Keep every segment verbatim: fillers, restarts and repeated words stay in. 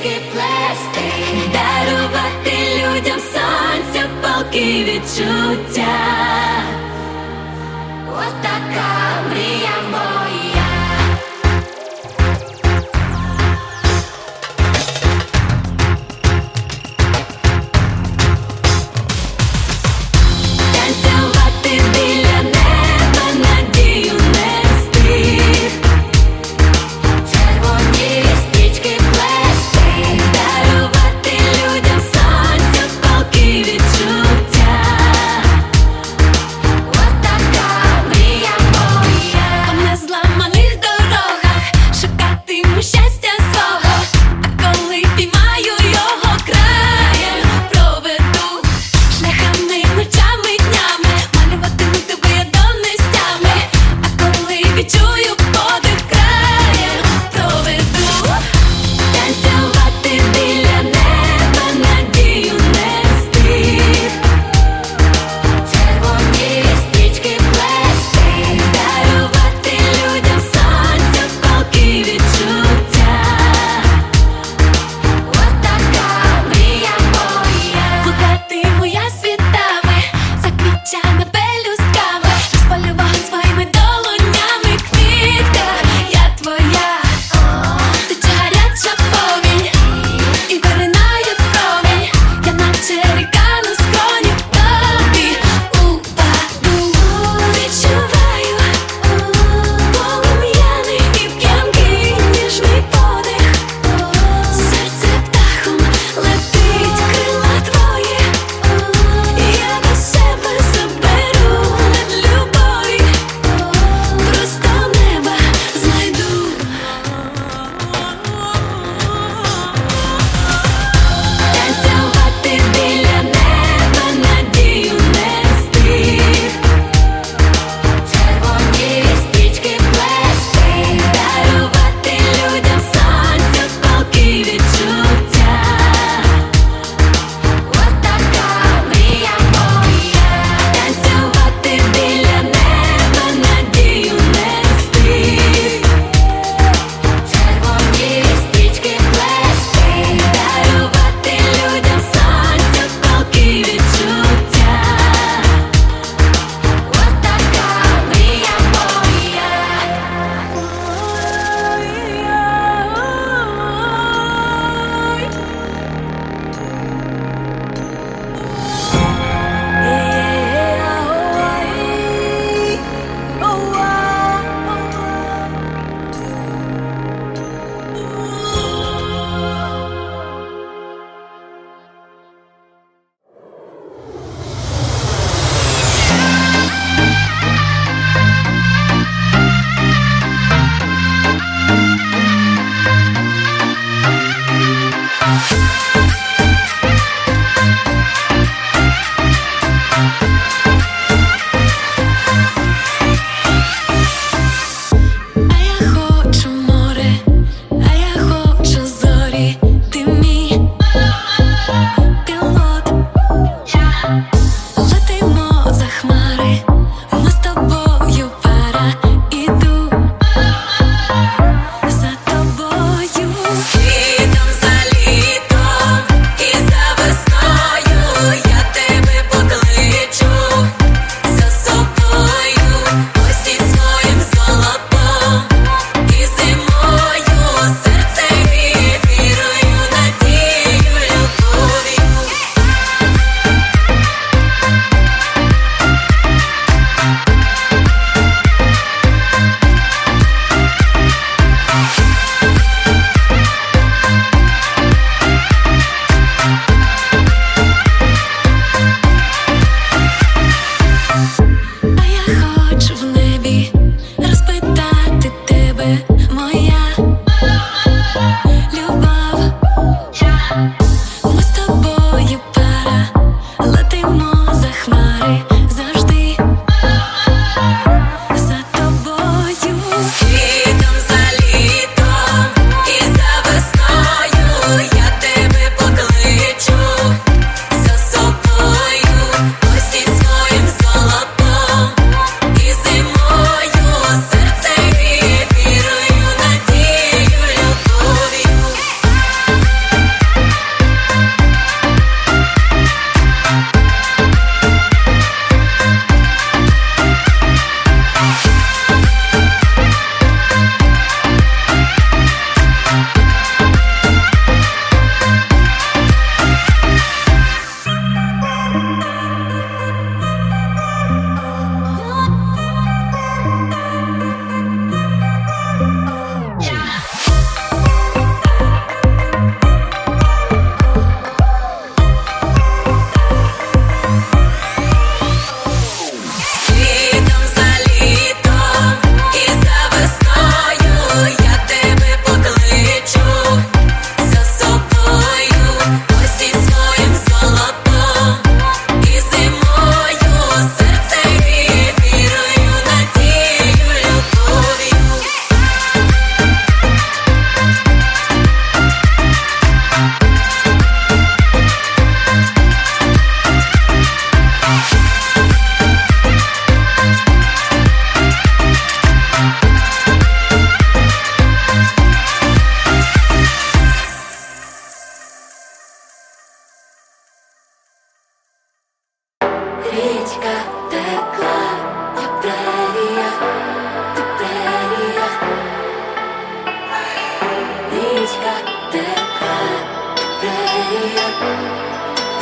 стрічки плести, дарувати людям сонця, палки відчуття. Отака мрія моя. Танцювати біля неба, надію нести, червоні стрічки плести, дарувати людям сонця, палки відчуття.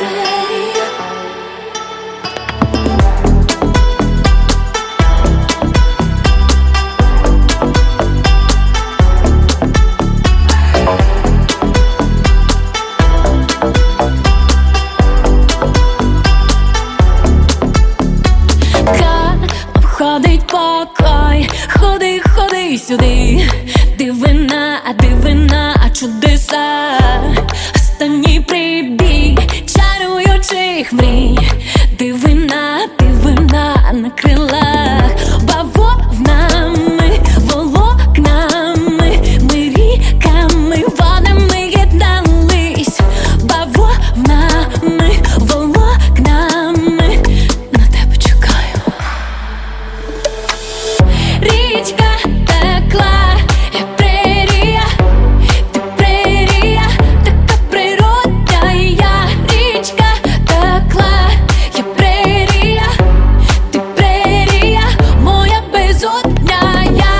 Обходить покой, ходи, ходи сюди, дивина, дивина, чудеса, останній прибій чаруючих мрій, дивина, дивина на крилах, бавовнами, волокнами, ми ріками, водами єднались, бавовнами, волокнами, на тебе чекаю. Річка текла, я прерія, ти прерія, така природа, і я. Річка текла, я прерія, ти прерія, моя безодня, я.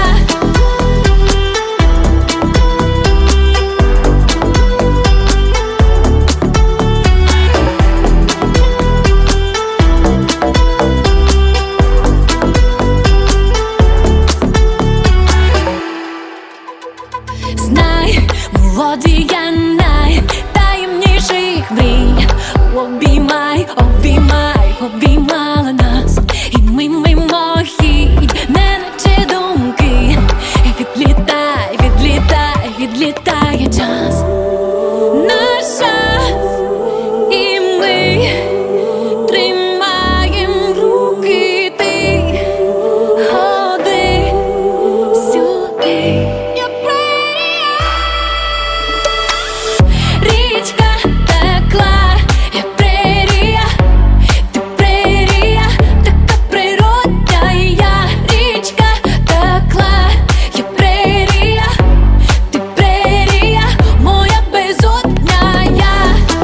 Знай, мелодія найтаємніших мрій. Обіймай, обіймай, обіймала нас, і ми мимохідь, неначе думки. І відлітай, відлітай, відлітає час, наш час, і ми тримаєм руки, ти ходи сюди. Річка текла, я прерія, ти прерія, така природа, і я. Річка текла, я прерія, ти прерія, моя безодня, я.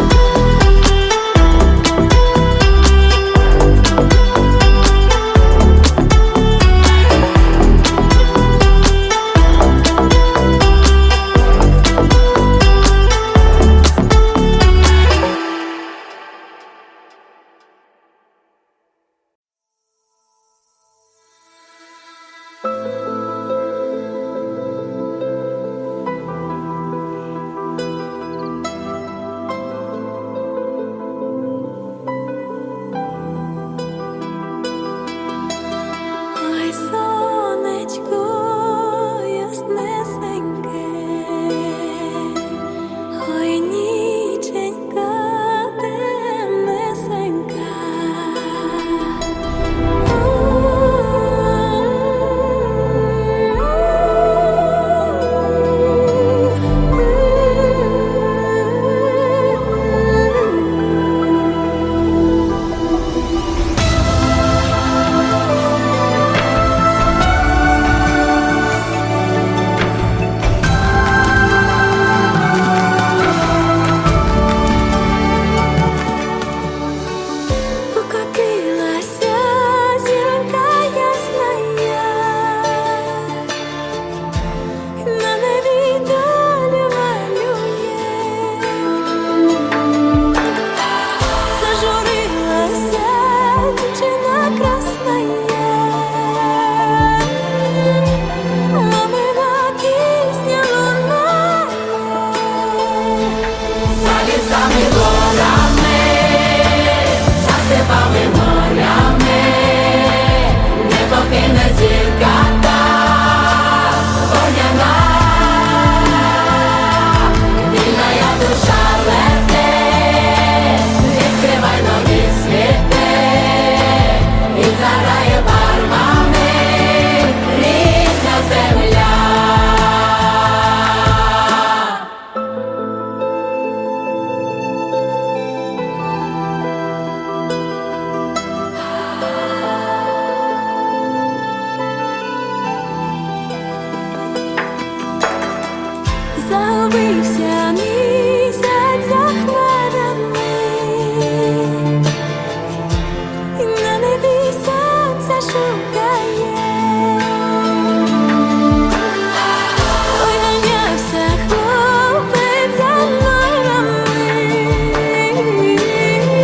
Ой, сонечко яснесеньке, ой, ніченька темнесенька, покотилася зіронька ясная, на небі долю малює. Зажурилася дівчина красная, мамина пісня лунає. За лісами, горами, за степами, морями, не покине зірка та вогняна. Вільна я душа лете, відкривай нові світи, і заграє барвами рідна земля. Загубився місяць за хмарами, і на небі сонце шукає. Ой, ганявся хлопець за норами,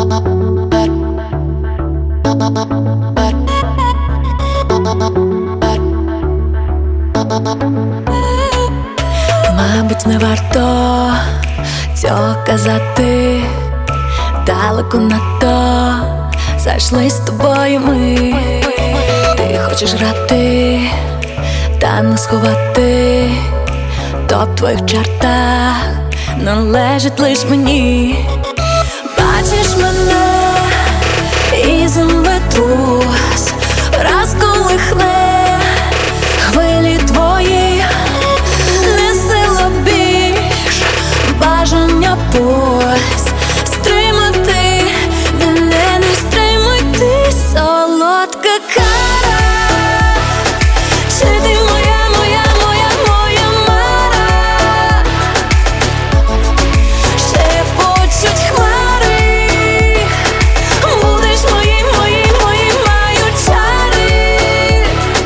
Мабуть, не варто цього казати, далеко надто зайшли з тобою ми. Ти хочеш грати, та не сховати, то в твоїх чертах належить лиш мені. Бачиш мене і землетрус розколихне хвилі твої, не сила більш, бажання пусть стримати мене, не стримуй ти, солодка кара. Чи ти моя, моя, моя, моя мара? Шепочуть хмари, будеш моїм, моїм, моїм, маю чари.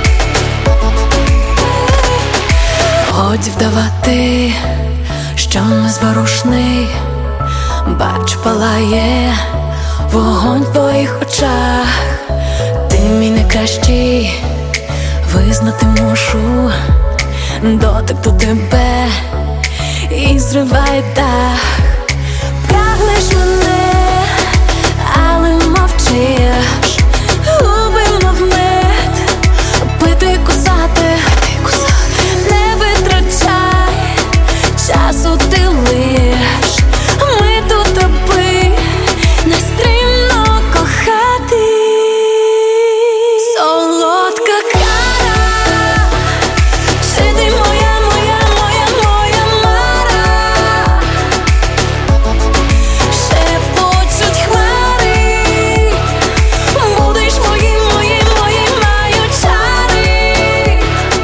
Годі вдавати, що незворушний, бачу, палає вогонь в твоїх очах. Ти мій найкращий, визнати мушу, дотик до тебе і зриває дах. Прагнеш мене, але мовчиш, губи мов мед, пити, кусати, не витрачай часу ти лиш, ми тут аби нестримно кохати. Солодка кара, чи ти моя, моя, моя, моя мара? Шепочуть хмари, будеш моїм, моїм, моїм, маю чари.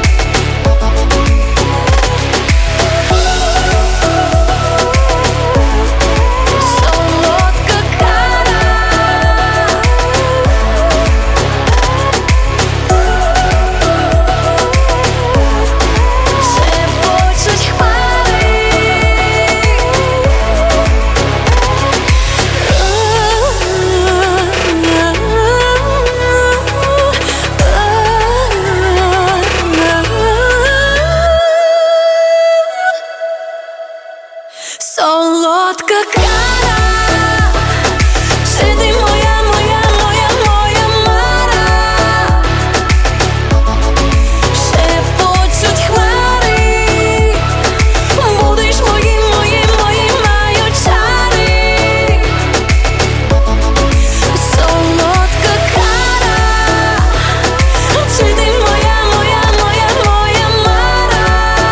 Солодка кара, шепочуть хмари. Солодка кара, чи ти моя, моя, моя, моя мара? Шепочуть хмари, будеш моїм, моїм, моїм, маю чари. Солодка кара, чи ти моя, моя, моя, моя мара?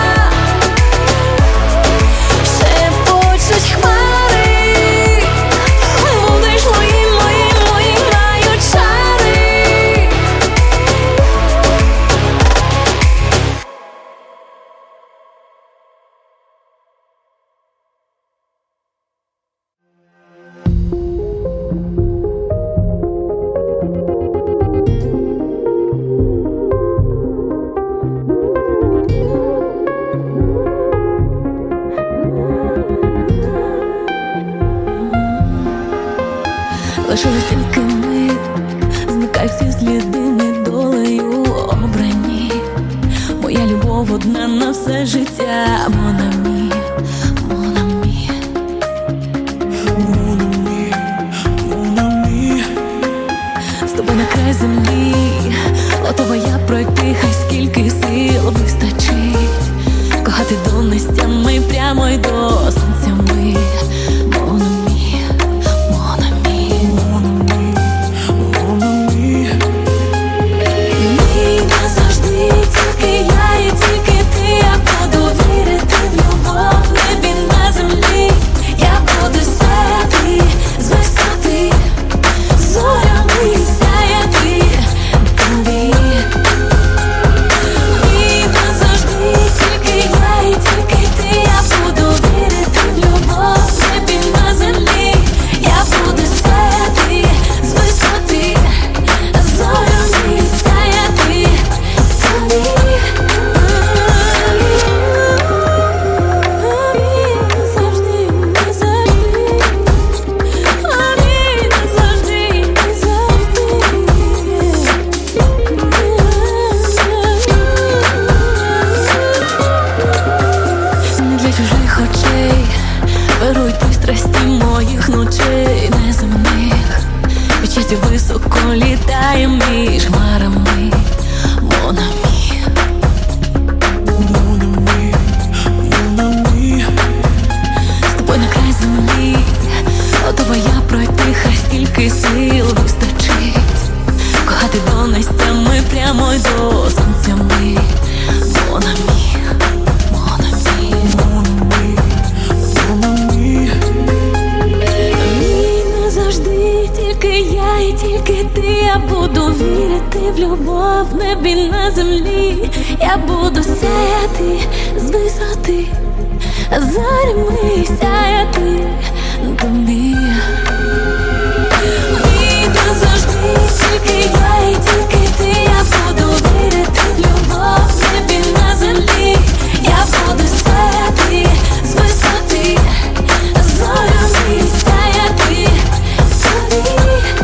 Шепочуть хмари, будеш моїм, моїм, моїм, маю чари. Лишилась тільки ми, зникай всі сліди, ми долею обрані. Моя любов одна на все життя, mon ami, mon ami. Mon ami, mon ami. З тобою на край землі, готова я пройти, хай скільки сил вистачить. Кохати до нестями, прямо й до сонця ми. Mon ami, mon ami. Mon ami, mon ami. Мій назавжди, тільки я і тільки ти, я буду вірити в любов. щастя високо літає між хмарами. Mon ami, Mon ami, mon ami. з тобою на край землі, готова я пройти, хай скільки сил вистачить. Кохати донестями прямо й до сонця ми. Mon ami, mon ami, Mon ami, mon ami. Мій назавжди, тільки я і тільки ти. Я буду вірити в любов в небі на землі. Я буду сяяти з висоти, зорями сяяти тобі. Мій назавжди, тільки я і тільки ти. Я буду вірити в любов в небі на землі. Я буду сяяти з висоти, зорями сяяти тобі.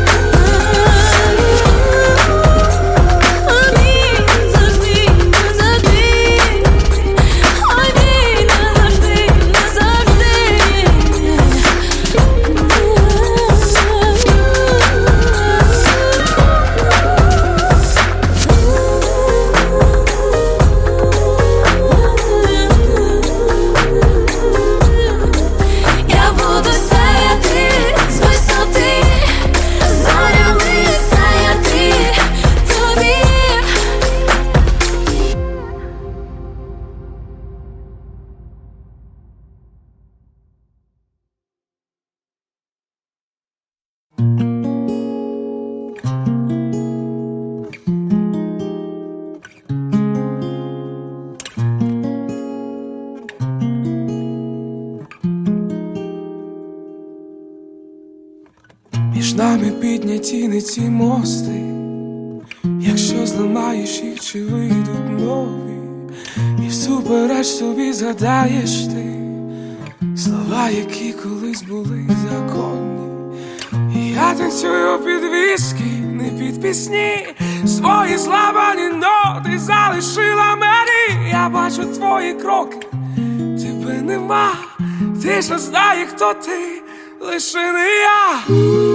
Між нами підняті не ці мости, якщо зламаєш їх, чи вийдуть нові, і всупереч собі згадаєш ти слова, які колись були законні. І я танцюю під віскі, не під пісні, свої зламані ноти залишила мені. Я бачу твої кроки, тебе нема, ти ж не знаєш, хто ти, лише не я.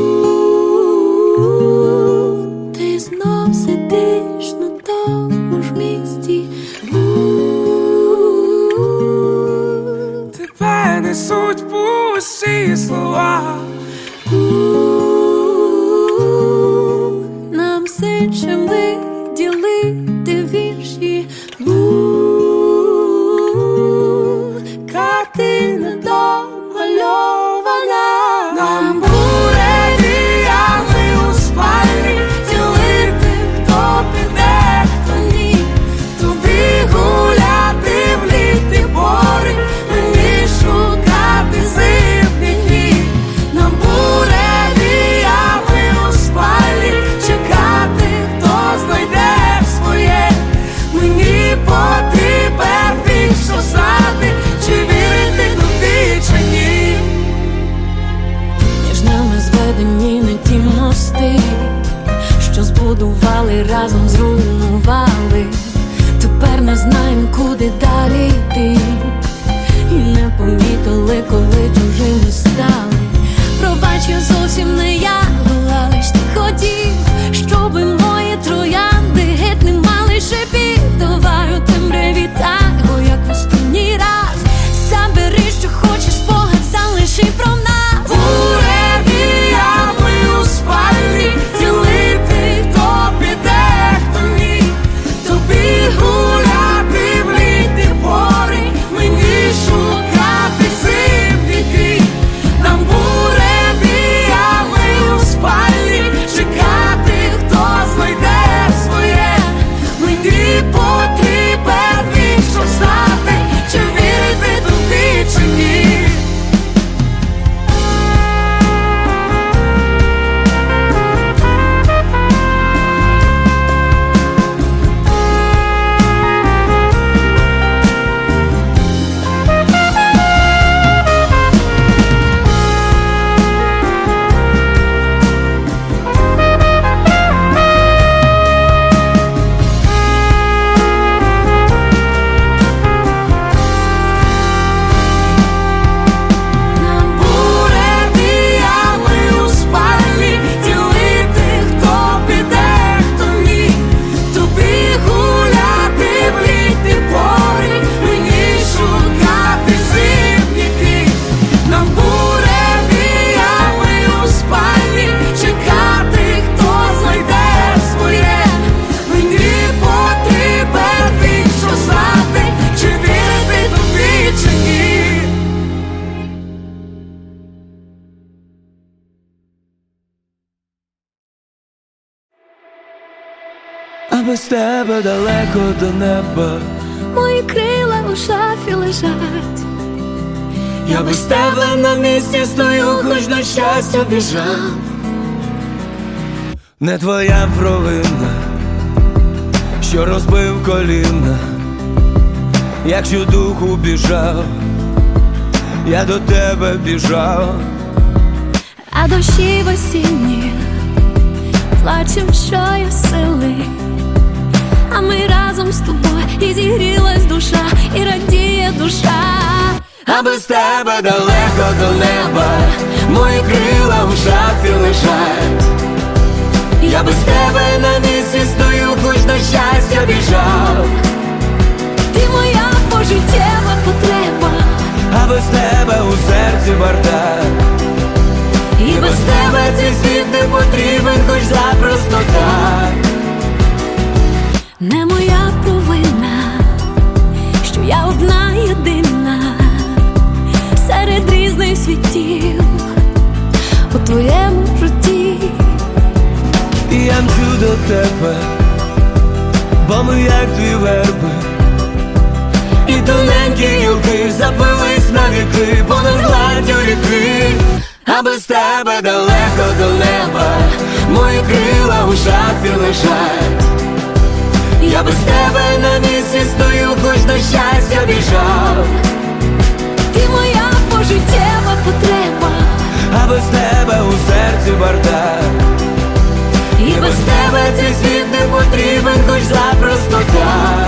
Ти знов сидиш на тому ж місці. Тебе несуть пусті слова. Нам все чим виділити вірші. Картина домальована. Нам буде діями у спальні, ділити, хто піде, хто ні. Тобі гуляти в літні пори, мені шукати зимні дні. Нам буде діями у спальні, чекати, хто знайде своє. Мені потрібен він, що знати, чи вірити тобі, чи ні. Між нами зведені не ті мости, що збудували, разом зруйнували. Тепер не знаєм, куди далі йти, і не помітили, коли чужими стали. Пробач, я зовсім не я була, лиш ти хотів, щоби мої троянди геть не мали шипів. Давай у темряві так, бо як в останній раз. Забери, що хочеш, спогад залиши про нас. Буде діями у спальні, ділити, хто піде, хто без тебе далеко до неба. Мої крила у шафі лежать. Я без тебе на місці стою, хоч на щастя біжав. Не твоя провина, що розбив коліна. Якщо духу біжав, я до тебе біжав. А дощі в осінні плачем, що я сили. А ми разом з тобою, і зігрілась душа, і радіє душа. А без тебе далеко до неба, мої крила в шафі лежать. Я без тебе на місці стою, хоч до щастя біжав. Ти моя пожиттєва потреба, а без тебе у серці бардак. І без тебе цей світ не потрібен, хоч запросто так. Не моя провина, що я одна єдина серед різних світів у твоєму житті. І я мчу до тебе, бо ми як дві верби, і тоненькі гілки запились на віки понад гладдю ріки. А без тебе далеко до неба, мої крила у шафі лежать. Я без тебе на місці стою, хоч до щастя біжав. Ти моя пожиттєва потреба, а без тебе у серці бардак. І без тебе цей світ не потрібен, хоч запросто так.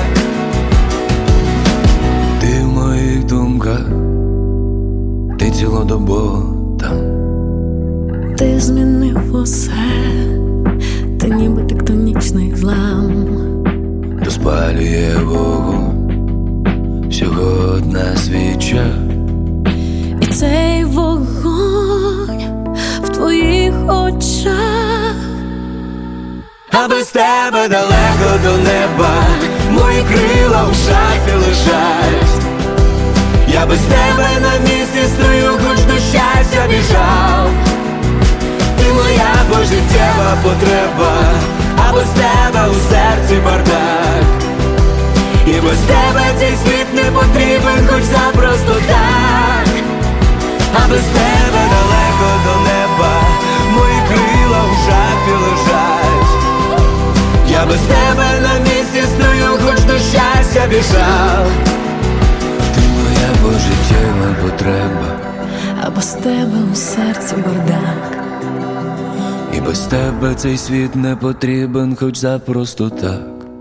Ти в моїх думках, ти цілодобово там. Ти змінив усе, ти ніби тектонічний злам. Розпалює вогонь всього одна свіча. І цей вогонь в твоїх очах. А без тебе далеко до неба, мої крила в шафі лежать. Я без тебе на місці стою, хоч до щастя біжав. Ти моя пожиттєва потреба, а без тебе у серці бардак. І без тебе цей світ не потрібен, хоч запросто так. А без тебе далеко до неба, мої крила в шафі лежать. Я без тебе на місці стою, хоч до щастя біжав. Ти моя пожиттєва потреба, а без тебе у серці бардак. І без тебе цей світ не потрібен, хоч запросто так.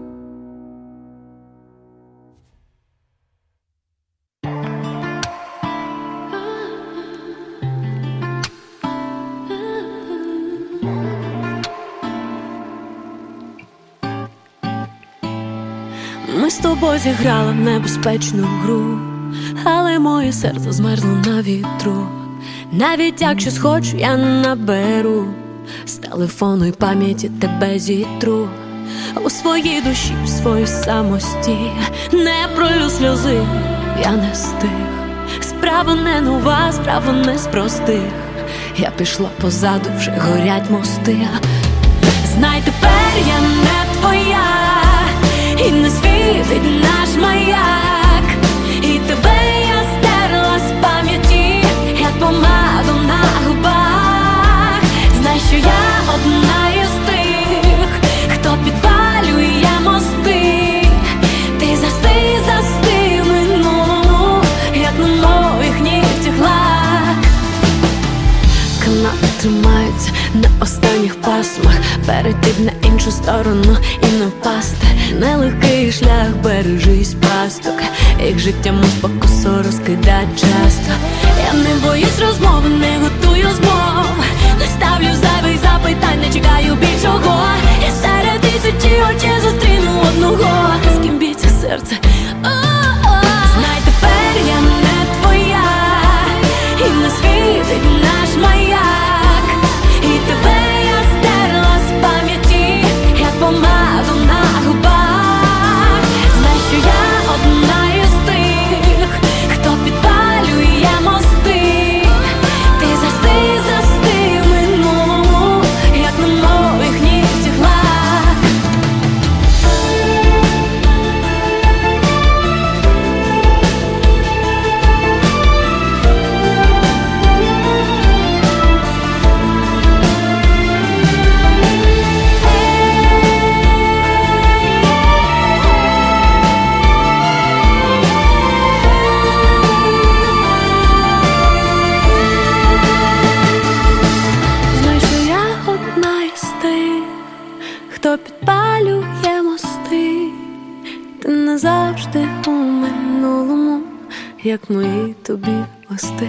Ми з тобою зіграли в небезпечну гру, але моє серце змерзло на вітру. Навіть якщо схочу, я наберу з телефону й пам'яті тебе зітру. У своїй душі, в своїй самості не пролю сльози, я не стих. Справа не нова, справа не з простих. Я пішла позаду, вже горять мости. Знай, тепер я не твоя, і не світить наш маяк. І тебе я стерла з пам'яті, як помаду на губах. Знай, що я одна із тих, хто підпалює мости. Ти застиг, застиг в минулому, як на моїх нігтях лак. Канати тримаються на останніх пасмах, перейти б на іншу сторону і не впасти. Нелегкий шлях, бережись пасток, їх життям у спокусу розкидать часто. Я не боюсь розмови, не готую змов, не ставлю зайвих запитань, не чекаю більшого. Я серед тисячі очей зустріну одного, з ким б'ється серце. Знай, тепер я не твоя, і не світить наш маяк. І тебе я стерла з пам'яті, як помаду на губах. Знай, що я одна із тих, хто підпалює мости. Ти застиг, застиг як мої тобі листи.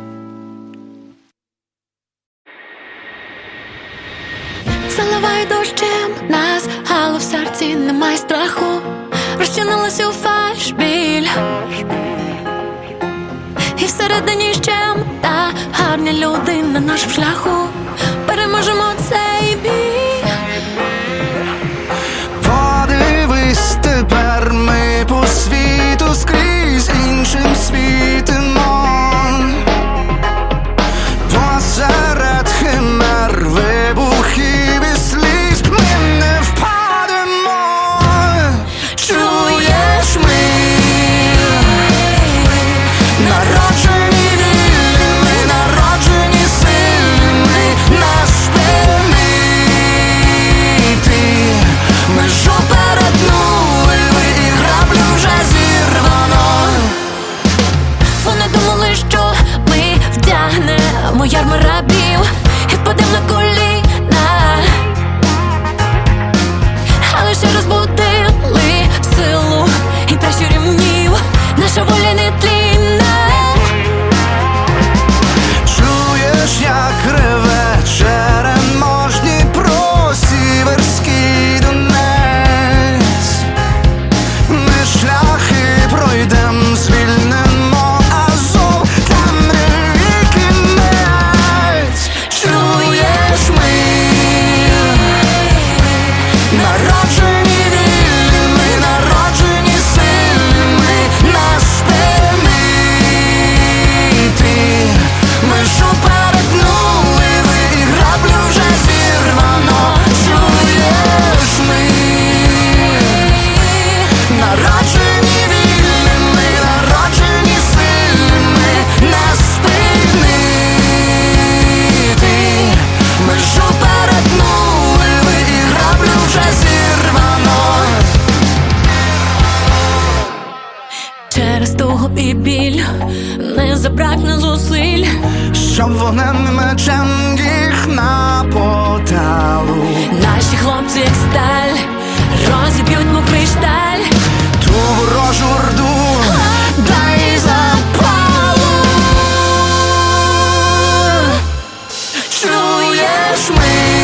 Заливай дощем нас, але в серці немає страху. Розчинилась у фальш біль, і всередині ще та гарні люди на нашому шляху. Переможемо цей бій. Подивись, тепер ми по світу скрізь іншим світимо. Посеред химер, вибухів і сліз ми не впадемо. Чуєш, ми народжені вільними, народжені сильними, наш перемити. Межу перетнули ви, і граблю вже зірвано. Вони думали, що ми вдягнемо ярми рабів і впадем на коліна, але ще розбудили силу і пращурі мунів. Наша воля не тлінна. Чуєш, як реве черемош Дніпро, Сіверський Донець. Ми шляхи пройдем, звільнимо Азов, темряві кінець. Чуєш, ми народжені вільними, народжені сильними, нас перемити. Межу перетнули ви, і граблю вже зірвано. Чуєш, ми народжені вільними, народжені сильними, нас спинити. Межу перетнули ви, і граблю вже зірвано. Через тугу і біль не забракне зусиль, Щоб вогненним мечем їх на поталу. наші хлопці, як сталь, розіб'ють мокрий шталь. Ту ворожу орду дай запалу. Чуєш, ми